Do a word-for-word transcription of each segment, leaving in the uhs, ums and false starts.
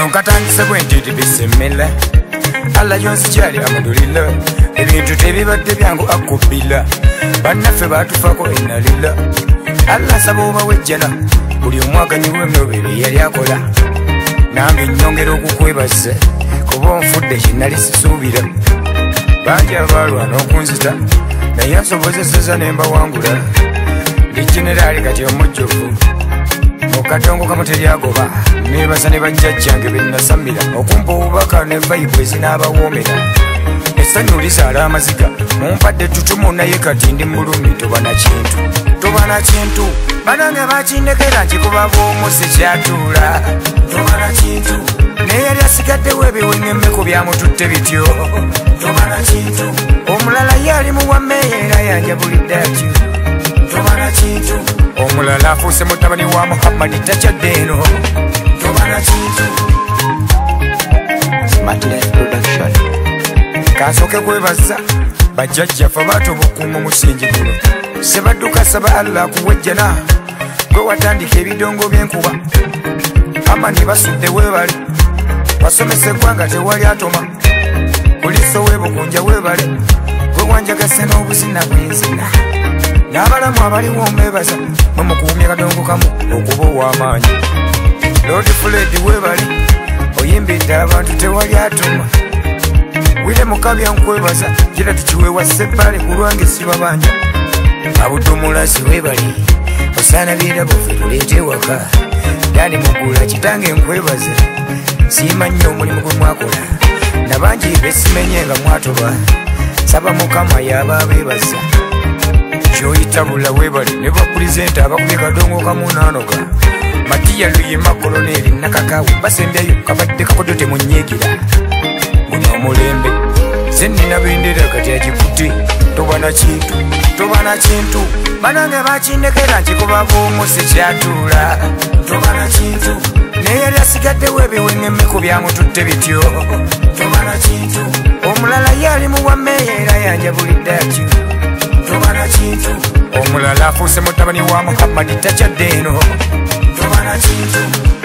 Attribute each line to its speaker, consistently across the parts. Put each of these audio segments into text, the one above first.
Speaker 1: nkatandise bwentiti bisemela alla yonsi kyali amudulila ebintu tebibadde byangu akubila bannaffe batufako enalila alla saba obawejjana buli omwaganyiwe emyobiri yali akola nange nnyongera okukwebaza kuba onfudde kinali sisuubira bangi abalwana okunzita naye nsobozeseza nembawangula ndi generaali kati omujjuvu mukatongo kamuteryagoba nebaza ne bajjajjange bennasamira okumpa obubaka ne vayibu ezinaabawoomera essanyu lisaala amaziga mumpadde tutumu naye kati ndi mulumi tobana kintu tobana kintu banange bakindekera nkikuba bw'omusi kyatuula tobana kintu naye yali asigaddewo ebiweŋŋemmeko byamututte bityo tobana kintu omulala ye ali muwameeya era yanjabulidde atyo tobana kintu omulala afuuse mutabani wa muhammadi takyadde eno tobana kintu kansooke kwebaza bajjajjaffe baatobaokuuma omusingi guno sebadduka saba allah akuwejjana gwe watandika ebidongo by'enkuba amani basudde weebale wasomesa eggwanga tewali atoma buliso weebukunja weebale gwe wanjagase n'obuzina bw'enzina n'abalamu abaliwo omwebaza mwemukuumya kadongo kamu okuba ow'amaanyi lodi fuledi weebale oyimbidde abantu tewali atoma wile mukabya nkwebaza gira tukiweewa sebbale ku lwange sibabanja abudumulasi weebale osaana birabo ffe tuleete waka dani mugula kitange nkwebaza siima nnyo omulimu gwe mwakola nabangi besimenye nga mwatoba saba mukama yaba abeebaza kyoyitabula weebale ne bapulezenta abakubye kadongo kamunaanoga matiya luyima koloneri nakakawe basembyayo kabadde kakodo temunyiigira guno omulembe zennina bendera kati agikutte tobana kintu tobana kintu banange bakindekera nkikuba bw'omusi kyatuula tobana kintu naye yali asigaddewo ebiweŋŋemmeko byamututte bityo tobana kintu omulala ye ali muwameeya era yanjabulidde atyo tobana kintu omulala afuuse mutabani wa muhammadi takyadde eno tobana kintu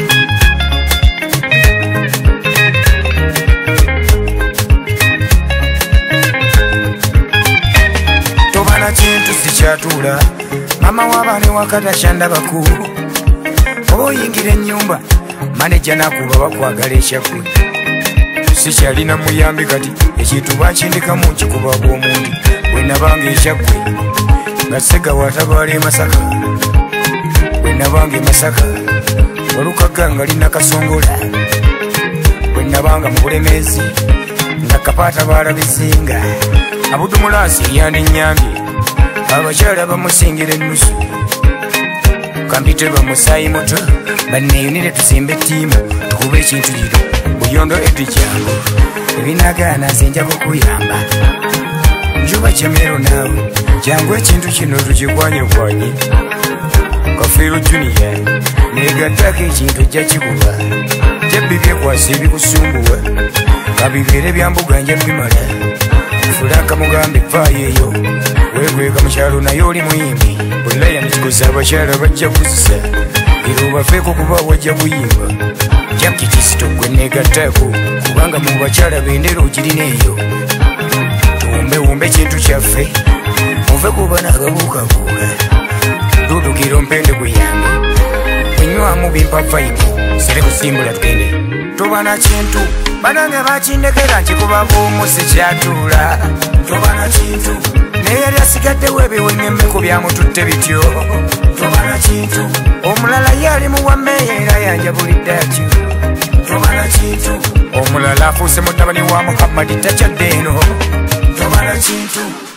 Speaker 1: tobana kintu sikyatuula mama w'abaana ewakata kyandabaku oba oyingira ennyumba maneja nakuba bakwagala ekyakwe sikyalina muyambi kati ekintu bakindikamu nkikuba bw'omundi bwenabanga ekyakwe nga sega watabaala emasaka bwenabanga emasaka olukaga nga lina kasongola bwenabanga mu bulemeezi nga kapaata baalabizinga abudumulaasi yandinyambye abakyala bamusingira ennusu kambite bamusaayi muto banneeyunire tusimba ettiimu tukuba ekintu giro buyondo etujjangu ebinagaana nze nja kukuyamba njuba kyemero naawe jangu ekintu kino tukikwanyekwanye kafiiro juniya negattako ekintu ojja kikuba jabbi byekwasa ebikusumbuwa kabibeere byambuga nja bimala fulanka mugambe vaayo eyo weegweka mukyalo naye oli muyimbi bulayani kikoza abakyala bajja kuzisa era obafeeko kuba wajja kuyimba jakikisito gwe negattako kubanga mu bakyala bendera ogirina eyo tuwumbewumbe ekintu kyaffe muve kuba nagabuukabuuka dudukira ompende guyambe enywamu bimpa vaibu sere kusimbula tugende tobana kintu banange bakindekera nkikuba bw'omusi kyatuula tobana kintu naye yali asigaddewo ebiweŋŋemmeko byamututte bityo tobana kintu omulala ye ali muwameeya era yanjabulidde atyo tobana kintu omulala afuuse mutabani wa muhammadi takyadde eno tobana kintu